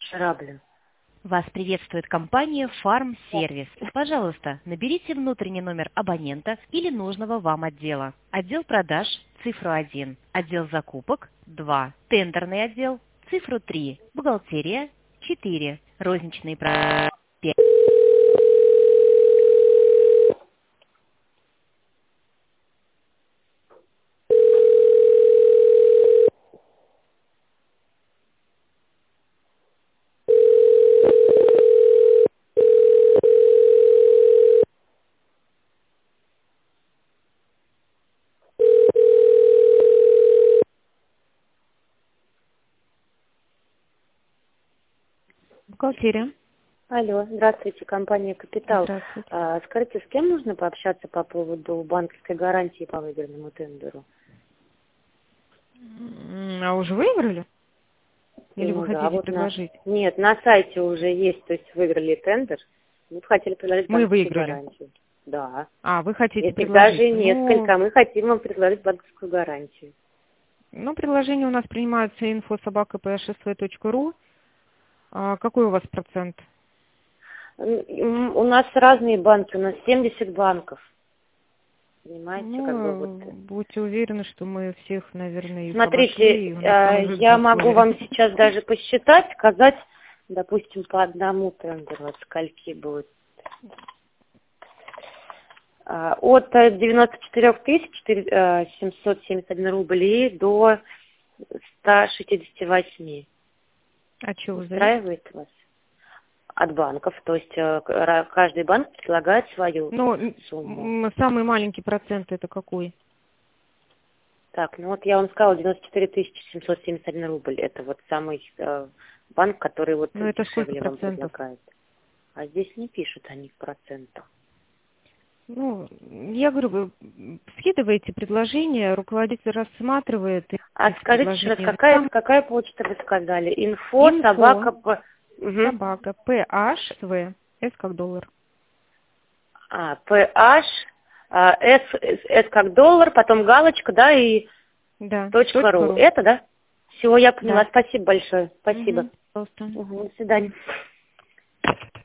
Шарабля. Вас приветствует компания Farm Service. Пожалуйста, наберите внутренний номер абонента или нужного вам отдела. Отдел продаж, цифру 1. Отдел закупок, 2. Тендерный отдел, цифру 3. Бухгалтерия, 4. Розничные продажи, 5. Бухгалтерия. Алло, здравствуйте, компания «Капитал». Здравствуйте. Скажите, с кем нужно пообщаться по поводу банковской гарантии по выигранному тендеру? А уже выиграли? Или вы Ну да, хотите вот предложить? Нет, на сайте уже есть, то есть выиграли тендер. Мы бы хотели предложить Мы банковскую выиграли. гарантию. Да. А, вы хотите Если предложить? даже несколько, мы хотим вам предложить банковскую гарантию. Ну, предложения у нас принимаются info@psv.ru. Какой у вас процент? У нас разные банки, у нас 70 банков. Понимаете, как бы вот. Будьте уверены, что мы всех, наверное, их Смотрите, обошли. И у нас там уже я будет могу более. вам сейчас даже посчитать, сказать, допустим, по одному тендеру, от скольки будет. От 94 771 рублей до 168. А что вы зависите? Устраивает вас? От банков, то есть каждый банк предлагает свою сумму. Самый маленький процент это какой? Так, ну вот я вам сказала, 94 771 рубль. Это вот самый банк, который вот Ну, это сколько дешевле вам процентов? предлагает. А здесь не пишут они в процентах. Ну, я говорю, вы скидываете предложение, руководитель рассматривает. А эти скажите еще раз, предложения. какая почта вы сказали? Инфо, собака, Угу. Собака, PHSV, S как доллар. PH, S как доллар, потом галочка, да, и Да, .ру. .ру. Это, да? Всего я поняла. Да. Спасибо большое. Спасибо. Пожалуйста. До свидания.